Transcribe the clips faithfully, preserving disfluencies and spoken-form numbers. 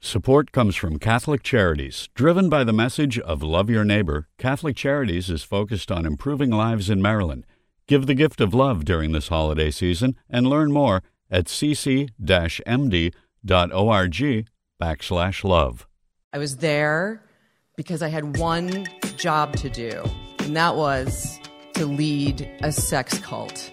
Support comes from Catholic Charities. Driven by the message of love your neighbor, Catholic Charities is focused on improving lives in Maryland. Give the gift of love during this holiday season and learn more at cc-md.org backslash love. I was there because I had one job to do, and that was to lead a sex cult.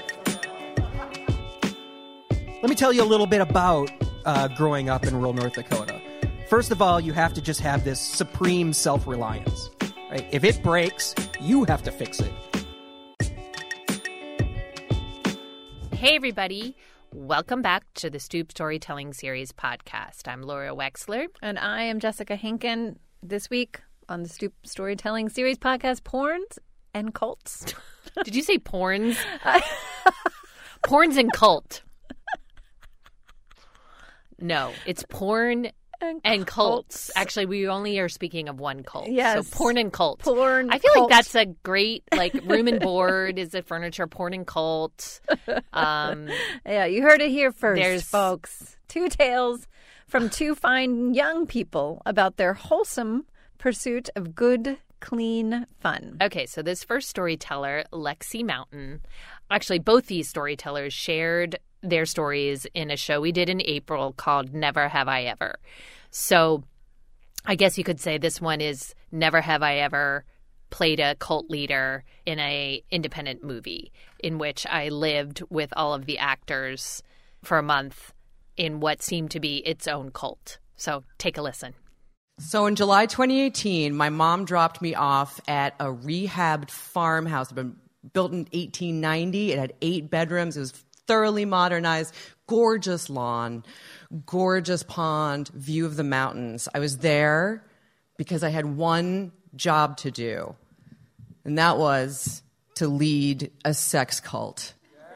Let me tell you a little bit about uh, growing up in rural North Dakota. First of all, you have to just have this supreme self-reliance. Right? If it breaks, you have to fix it. Hey, everybody. Welcome back to the Stoop Storytelling Series podcast. I'm Laura Wexler. And I am Jessica Hinken. This week on the Stoop Storytelling Series podcast, porns and cults. Did you say porns? Porns and cult. No, it's porn and, and cults. cults. Actually, we only are speaking of one cult. Yes. So porn and cult. Porn, I feel cult. like that's a great, like, room and board is a furniture, porn and cult. Um, yeah, you heard it here first, there's... folks. Two tales from two fine young people about their wholesome pursuit of good, clean fun. Okay, so this first storyteller, Lexi Mountain, actually both these storytellers shared their stories in a show we did in April called Never Have I Ever. So I guess you could say this one is Never Have I Ever played a cult leader in a independent movie in which I lived with all of the actors for a month in what seemed to be its own cult. So take a listen. So in July twenty eighteen, my mom dropped me off at a rehabbed farmhouse. It had been built in eighteen ninety. It had eight bedrooms. It was thoroughly modernized, gorgeous lawn, gorgeous pond, view of the mountains. I was there because I had one job to do, and that was to lead a sex cult.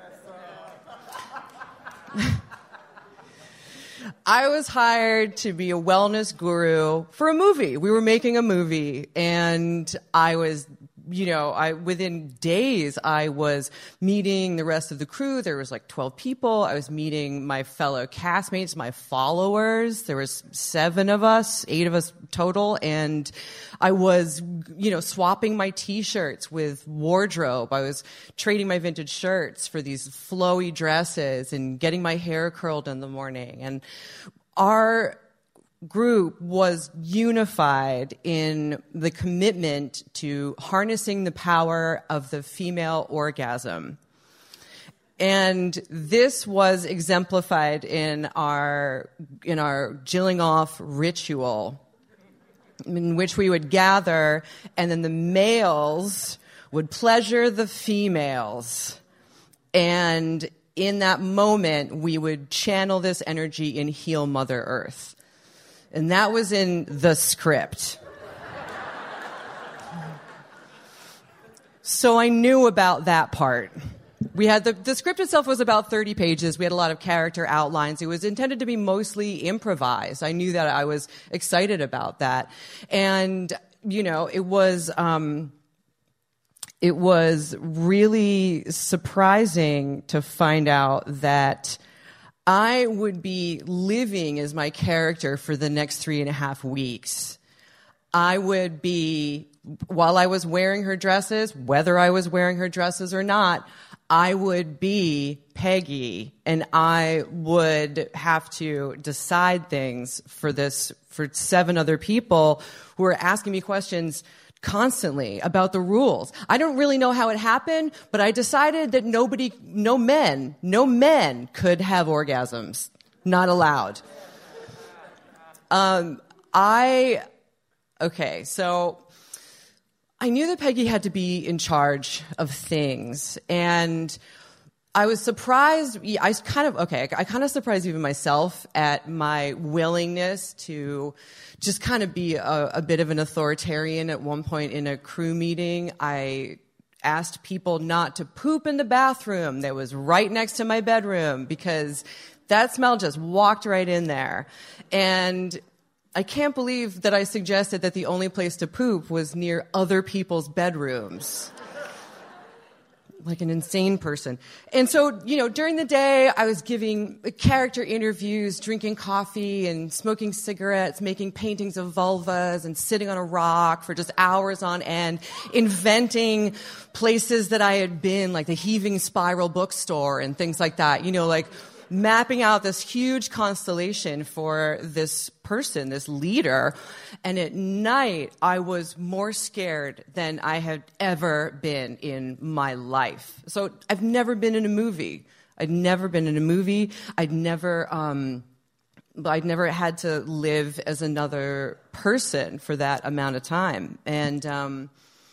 I was hired to be a wellness guru for a movie. We were making a movie, and I was, you know, I within days, I was meeting the rest of the crew. There was like twelve people. I was meeting my fellow castmates, my followers. There was seven of us, eight of us total, and I was, you know, swapping my T-shirts with wardrobe. I was trading my vintage shirts for these flowy dresses and getting my hair curled in the morning. And our group was unified in the commitment to harnessing the power of the female orgasm. And this was exemplified in our in our jilling off ritual, in which we would gather, and then the males would pleasure the females. And in that moment, we would channel this energy and heal Mother Earth. And that was in the script. So I knew about that part. We had the, the script itself was about thirty pages. We had a lot of character outlines. It was intended to be mostly improvised. I knew that I was excited about that. And, you know, it was, um, it was really surprising to find out that I would be living as my character for the next three and a half weeks. I would be, while I was wearing her dresses, whether I was wearing her dresses or not, I would be Peggy, and I would have to decide things for this, for seven other people who are asking me questions constantly about the rules. I don't really know how it happened, but I decided that nobody, no men, no men could have orgasms. Not allowed. Um, I, okay, so I knew that Peggy had to be in charge of things, and I was surprised. I was kind of, okay, I kind of surprised even myself at my willingness to just kind of be a, a bit of an authoritarian. At one point in a crew meeting, I asked people not to poop in the bathroom that was right next to my bedroom because that smell just walked right in there. And I can't believe that I suggested that the only place to poop was near other people's bedrooms. like an insane person. And so, you know, during the day, I was giving character interviews, drinking coffee and smoking cigarettes, making paintings of vulvas and sitting on a rock for just hours on end, inventing places that I had been, like the Heaving Spiral bookstore and things like that, you know, like mapping out this huge constellation for this person, this leader. And at night, I was more scared than I had ever been in my life. So I've never been in a movie. I'd never been in a movie. I'd never, um, I'd never had to live as another person for that amount of time. And, um,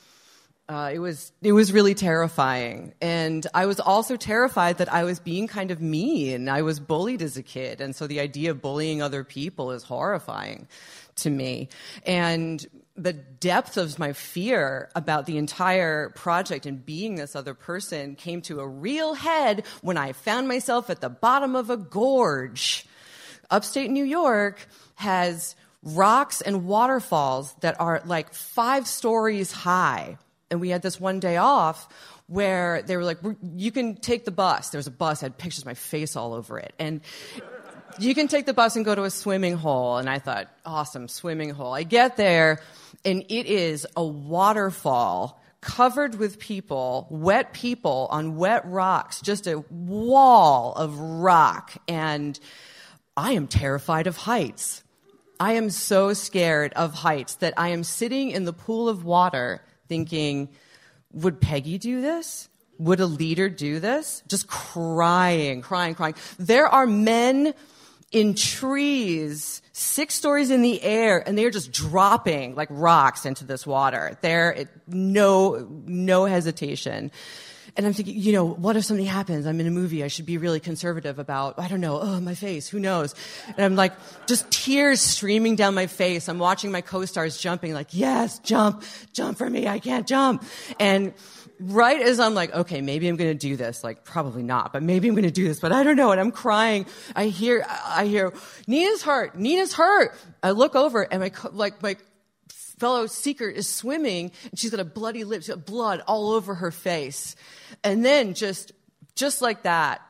Uh, it was it was really terrifying, and I was also terrified that I was being kind of mean. I was bullied as a kid, and so the idea of bullying other people is horrifying to me. And the depth of my fear about the entire project and being this other person came to a real head when I found myself at the bottom of a gorge. Upstate New York has rocks and waterfalls that are like five stories high. And we had this one day off where they were like, you can take the bus. There was a bus, had pictures of my face all over it. And you can take the bus and go to a swimming hole. And I thought, awesome, swimming hole. I get there, and it is a waterfall covered with people, wet people on wet rocks, just a wall of rock. And I am terrified of heights. I am so scared of heights that I am sitting in the pool of water thinking, would Peggy do this? Would a leader do this? Just crying, crying, crying. There are men in trees, six stories in the air, and they're just dropping like rocks into this water. There, it, no, no hesitation. And I'm thinking, you know, what if something happens? I'm in a movie. I should be really conservative about, I don't know, oh, my face, who knows? And I'm like, just tears streaming down my face. I'm watching my co-stars jumping, like, yes, jump, jump for me. I can't jump. And right as I'm like, okay, maybe I'm going to do this, like, probably not, but maybe I'm going to do this, but I don't know. And I'm crying. I hear, I hear, Nina's hurt. Nina's hurt. I look over, and my, co- like, my fellow seeker is swimming, and she's got a bloody lip, she's got blood all over her face. And then just, just like that,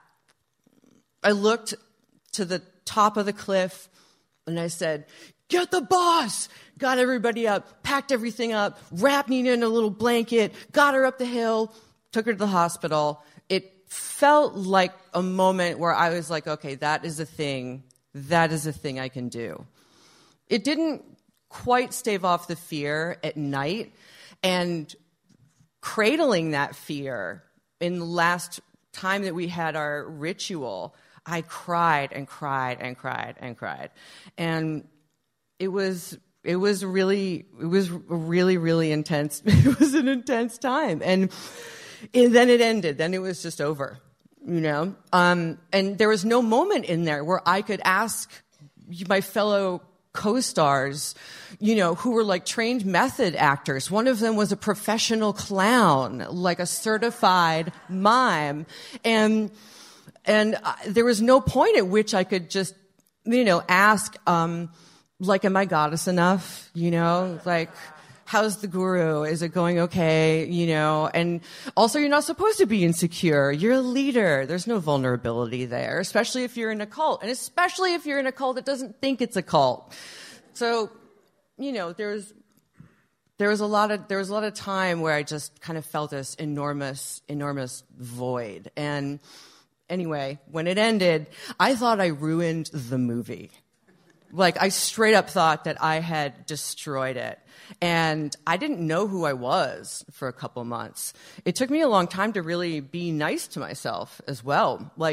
I looked to the top of the cliff, and I said, get the bus! Got everybody up, packed everything up, wrapped Nina in a little blanket, got her up the hill, took her to the hospital. It felt like a moment where I was like, okay, that is a thing, that is a thing I can do. It didn't quite stave off the fear at night, and cradling that fear in the last time that we had our ritual, I cried and cried and cried and cried. And it was it was really it was really really intense. It was an intense time. And, and then it ended. Then it was just over, you know? Um, and there was no moment in there where I could ask my fellow co-stars, you know, who were like trained method actors. One of them was a professional clown, like a certified mime. And, and uh, there was no point at which I could just, you know, ask, um, like, am I goddess enough? You know, like, how's the guru? Is it going okay? You know, and also you're not supposed to be insecure. You're a leader. There's no vulnerability there, especially if you're in a cult, and especially if you're in a cult that doesn't think it's a cult. So, you know, there was, there was a lot of, there was a lot of time where I just kind of felt this enormous, enormous void. And anyway, when it ended, I thought I ruined the movie. Like, I straight up thought that I had destroyed it. And I didn't know who I was for a couple months. It took me a long time to really be nice to myself as well. Like,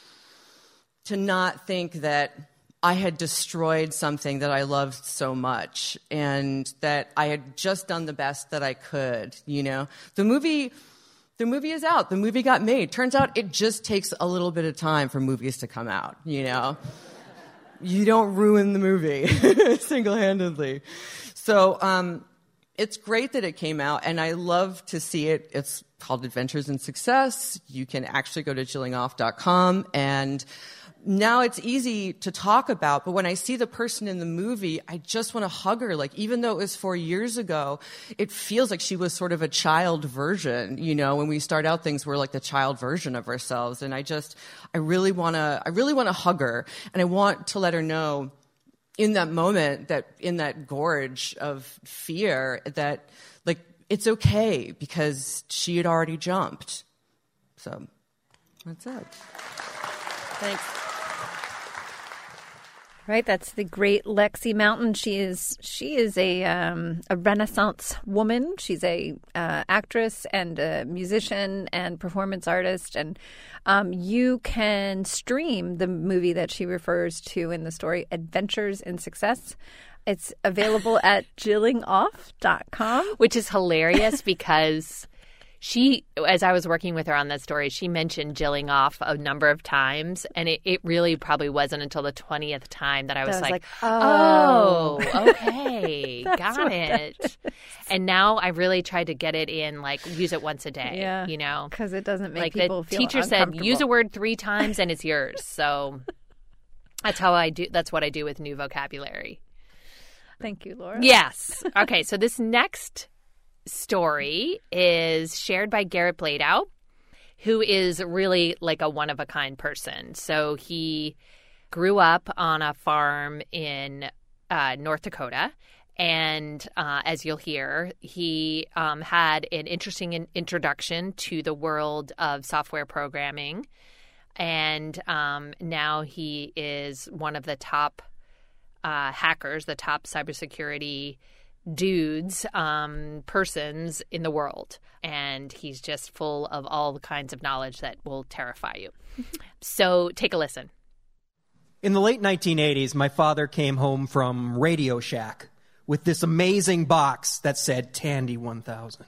to not think that I had destroyed something that I loved so much, and that I had just done the best that I could, you know? The movie, the movie is out. The movie got made. Turns out it just takes a little bit of time for movies to come out, you know? You don't ruin the movie single-handedly. So um, it's great that it came out, and I love to see it. It's called Adventures in Success. You can actually go to jilling off dot com and now it's easy to talk about, but when I see the person in the movie, I just want to hug her. Like, even though it was four years ago, it feels like she was sort of a child version. You know, when we start out things, we're like the child version of ourselves. And I just, I really want to, I really want to hug her. And I want to let her know in that moment, that in that gorge of fear, that like, it's okay because she had already jumped. So that's it. Thanks. Right, that's the great Lexi Mountain. She is she is a um, a Renaissance woman. She's a uh, actress and a musician and performance artist. And um, you can stream the movie that she refers to in the story, Adventures in Success. It's available at jilling off dot com, which is hilarious because she, as I was working with her on that story, she mentioned jilling off a number of times, and it, it really probably wasn't until the twentieth time that I was, that was like, like, oh, oh okay, got what it. And now I really tried to get it in, like, use it once a day, yeah, you know? Because it doesn't make like people the feel teacher said, uncomfortable. use a word three times and it's yours. So that's how I do, that's what I do with new vocabulary. Thank you, Laura. Yes. Okay, so this next story is shared by Garrett Bladow, who is really like a one-of-a-kind person. So he grew up on a farm in uh, North Dakota, and uh, as you'll hear, he um, had an interesting in- introduction to the world of software programming, and um, now he is one of the top uh, hackers, the top cybersecurity dudes, um, persons in the world. And he's just full of all the kinds of knowledge that will terrify you. So take a listen. In the late nineteen eighties, my father came home from Radio Shack with this amazing box that said Tandy one thousand.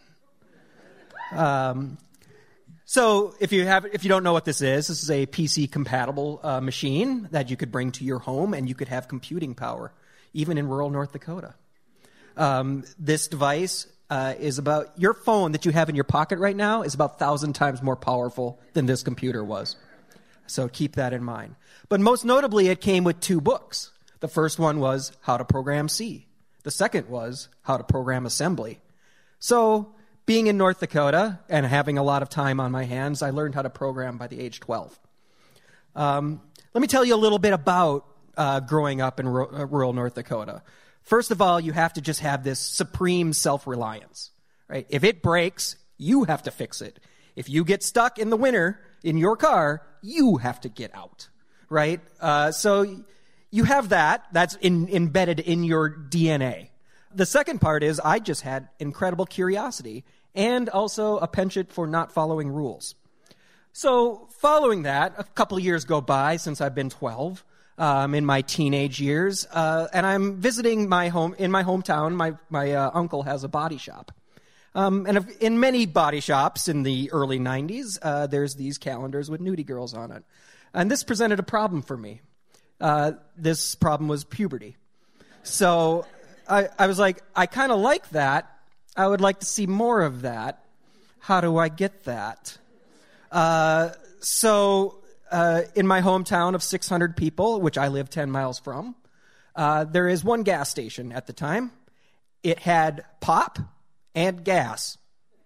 Um, so if you have, if you don't know what this is, this is a P C-compatible uh, machine that you could bring to your home, and you could have computing power, even in rural North Dakota. Um, this device uh, is about, your phone that you have in your pocket right now is about a thousand times more powerful than this computer was. So keep that in mind. But most notably, it came with two books. The first one was How to Program C. The second was How to Program Assembly. So being in North Dakota and having a lot of time on my hands, I learned how to program by the age twelve. Um, let me tell you a little bit about uh, growing up in ru- uh, rural North Dakota. First of all, you have to just have this supreme self-reliance, right? If it breaks, you have to fix it. If you get stuck in the winter in your car, you have to get out, right? Uh, so you have that. That's in, embedded in your D N A. The second part is I just had incredible curiosity and also a penchant for not following rules. So following that, a couple of years go by since I've been twelve. Um, in my teenage years, uh, and I'm visiting my home in my hometown. My my uh, uncle has a body shop, um, and if, in many body shops in the early nineties, uh, there's these calendars with nudie girls on it, and this presented a problem for me. Uh, this problem was puberty, so I, I was like, I kind of like that. I would like to see more of that. How do I get that? Uh, so. Uh, in my hometown of six hundred people, which I live ten miles from, uh, there is one gas station at the time. It had pop and gas.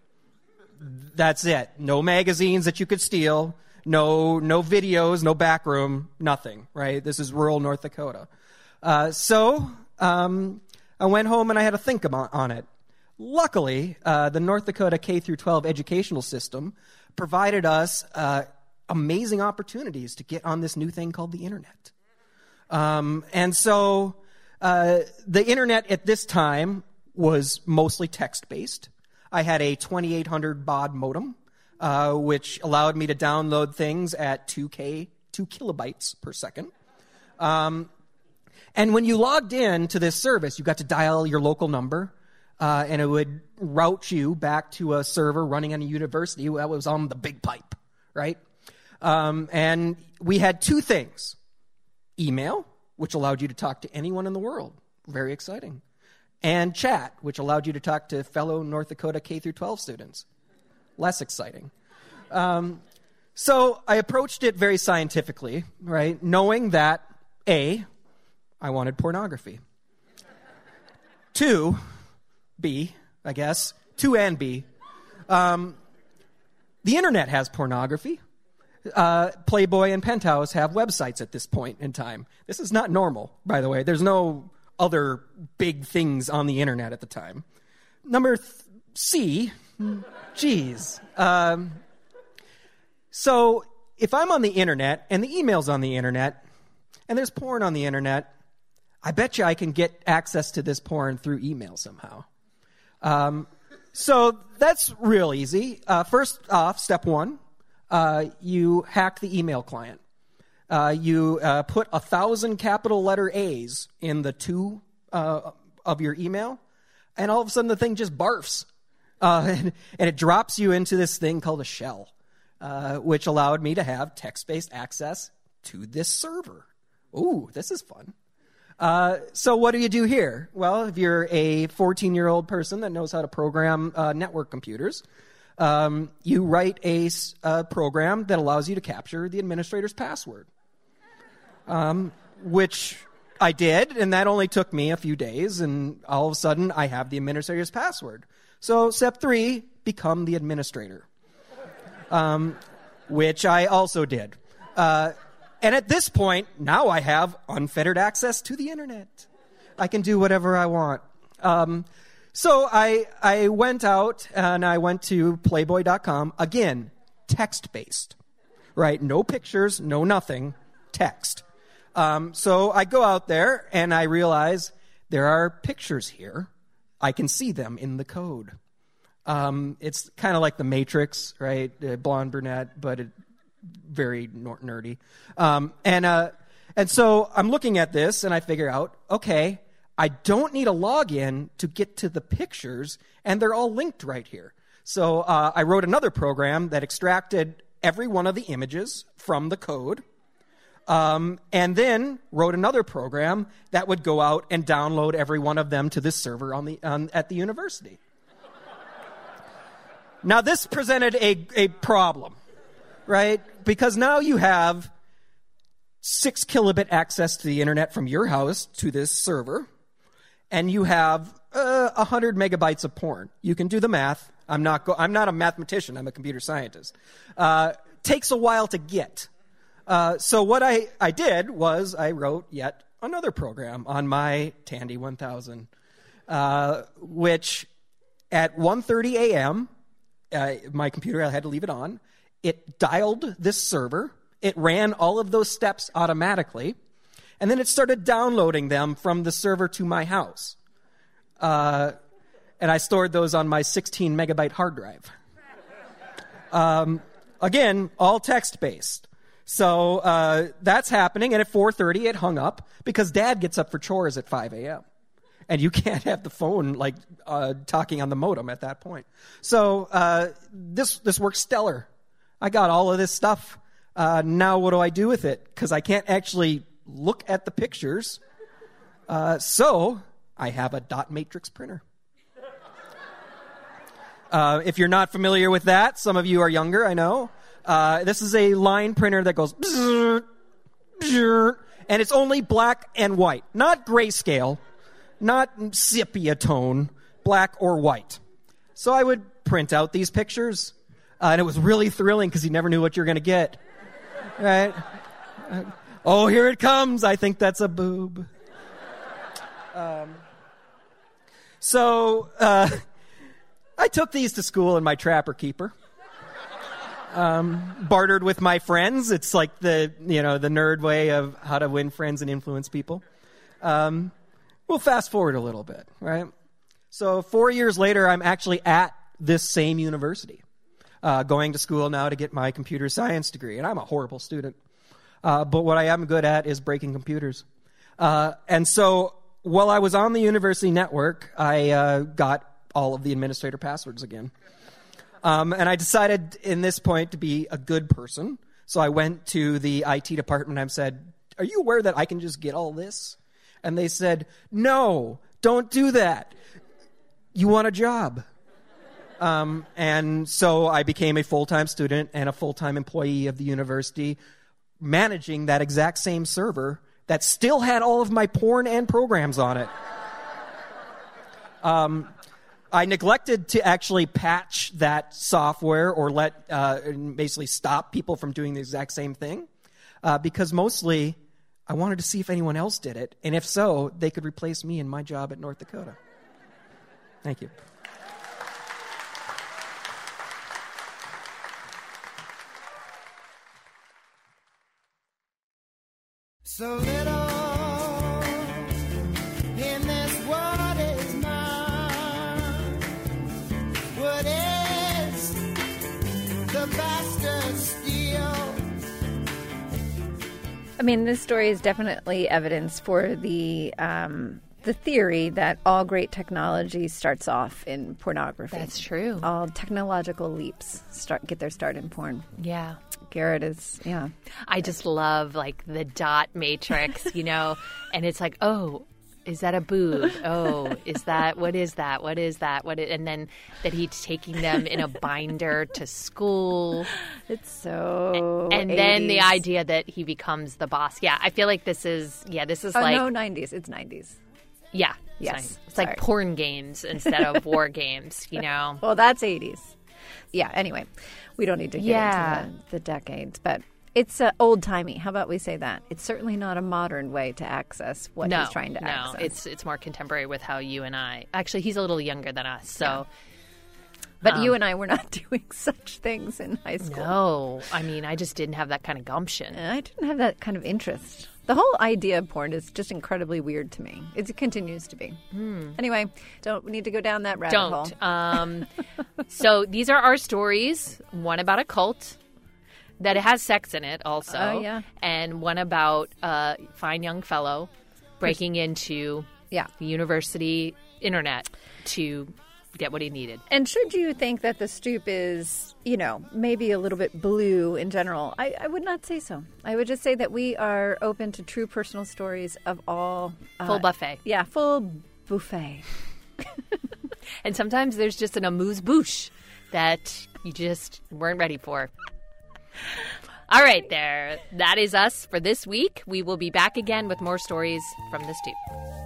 That's it. No magazines that you could steal. No, no videos, no backroom, nothing, right? This is rural North Dakota. Uh, so um, I went home and I had to think about, on it. Luckily, uh, the North Dakota K through twelve educational system provided us uh, amazing opportunities to get on this new thing called the internet. Um, and so uh, the internet at this time was mostly text-based. I had a twenty-eight hundred baud modem, uh, which allowed me to download things at two K, two kilobytes per second. Um, and when you logged in to this service, you got to dial your local number, uh, and it would route you back to a server running on a university that was on the big pipe, right? Um, and we had two things. Email, which allowed you to talk to anyone in the world. Very exciting. And chat, which allowed you to talk to fellow North Dakota K through twelve students. Less exciting. Um, So I approached it very scientifically, right? Knowing that, A, I wanted pornography. Two, B, I guess, two and B. Um, the internet has pornography. Uh, Playboy and Penthouse have websites at this point in time. This is not normal, by the way. There's no other big things on the internet at the time. Number th- C, geez. Um, so if I'm on the internet and the email's on the internet and there's porn on the internet, I bet you I can get access to this porn through email somehow. Um, so that's real easy. Uh, first off, step one, uh, you hack the email client. Uh, you uh, put a thousand capital letter A's in the to uh, of your email, and all of a sudden the thing just barfs. Uh, and, and it drops you into this thing called a shell, uh, which allowed me to have text-based access to this server. Ooh, this is fun. Uh, so what do you do here? Well, if you're a fourteen-year-old person that knows how to program uh, network computers, um, you write a, a program that allows you to capture the administrator's password, um, which I did, and that only took me a few days, and all of a sudden I have the administrator's password. So step three, become the administrator, um, which I also did. Uh, And at this point, now I have unfettered access to the internet. I can do whatever I want. Um, so I I went out and I went to playboy dot com. Again, text-based, right? No pictures, no nothing, text. Um, so I go out there and I realize there are pictures here. I can see them in the code. Um, it's kind of like the Matrix, right? Uh, blonde brunette, but it very nerdy. Um, and uh, and so I'm looking at this, and I figure out, okay, I don't need a login to get to the pictures, and they're all linked right here. So uh, I wrote another program that extracted every one of the images from the code, um, and then wrote another program that would go out and download every one of them to this server on the on, at the university. Now, this presented a, a problem. Right? Because now you have six kilobit access to the internet from your house to this server, and you have uh, one hundred megabytes of porn. You can do the math. I'm not go- I'm not a mathematician. I'm a computer scientist. Uh, takes a while to get. Uh, so what I, I did was I wrote yet another program on my Tandy one thousand, uh, which at one thirty a.m., uh, my computer, I had to leave it on. It dialed this server, it ran all of those steps automatically, and then it started downloading them from the server to my house. Uh, and I stored those on my sixteen megabyte hard drive. Um, again, all text-based. So uh, that's happening, and at four thirty it hung up because Dad gets up for chores at five a.m. And you can't have the phone like uh, talking on the modem at that point. So uh, this this works stellar. I got all of this stuff. Uh, now what do I do with it? Because I can't actually look at the pictures. Uh, so I have a dot matrix printer. Uh, if you're not familiar with that, some of you are younger, I know. Uh, this is a line printer that goes bzzz, bzzz, and it's only black and white. Not grayscale, not sepia tone, black or white. So I would print out these pictures. Uh, and it was really thrilling because you never knew what you were going to get. Right? Uh, oh, here it comes. I think that's a boob. Um, so uh, I took these to school in my Trapper Keeper. Um, bartered with my friends. It's like the, you know, the nerd way of how to win friends and influence people. Um, we'll fast forward a little bit, right? So four years later, I'm actually at this same university. Uh, going to school now to get my computer science degree, and I'm a horrible student. Uh, but what I am good at is breaking computers. Uh, and so while I was on the university network, I uh, got all of the administrator passwords again. Um, and I decided in this point to be a good person. So I went to the I T department and I said, are you aware that I can just get all this? And they said, no, don't do that. You want a job. Um, and so I became a full-time student and a full-time employee of the university, managing that exact same server that still had all of my porn and programs on it. Um, I neglected to actually patch that software or let uh, basically stop people from doing the exact same thing uh, because mostly I wanted to see if anyone else did it, and if so, they could replace me in my job at North Dakota. Thank you. So little in this world is mine. What is the bastard steal? I mean, this story is definitely evidence for the um, the theory that all great technology starts off in pornography. That's true. All technological leaps start get their start in porn. Yeah. Garrett is, yeah. I just love, like, the dot matrix, you know, and it's like, oh, is that a boob? Oh, is that, what is that? What is that? What? Is, and then that he's taking them in a binder to school. It's so And, and then the idea that he becomes the boss. Yeah, I feel like this is, yeah, this is oh, like. no, nineties. It's nineties. Yeah. Yes. It's, it's Sorry. like porn games instead of war games, you know? Well, that's eighties. Yeah, anyway, we don't need to get Yeah. into the, the decades, but it's uh, old-timey. How about we say that? It's certainly not a modern way to access what no, he's trying to no, access. it's it's more contemporary with how you and I. Actually, he's a little younger than us, so. Yeah. But um, you and I were not doing such things in high school. No, I mean, I just didn't have that kind of gumption. And I didn't have that kind of interest. The whole idea of porn is just incredibly weird to me. It continues to be. Hmm. Anyway, don't need to go down that rabbit hole. Don't. Um, so these are our stories. One about a cult that has sex in it also. Oh, yeah. And one about a fine young fellow breaking into Yeah. the university internet to get what he needed. And should you think that the stoop is, you know, maybe a little bit blue in general, I, I would not say so. I would just say that we are open to true personal stories of all. Uh, Full buffet. Yeah, full buffet. And sometimes there's just an amuse-bouche that you just weren't ready for. All right, there. That is us for this week. We will be back again with more stories from the stoop.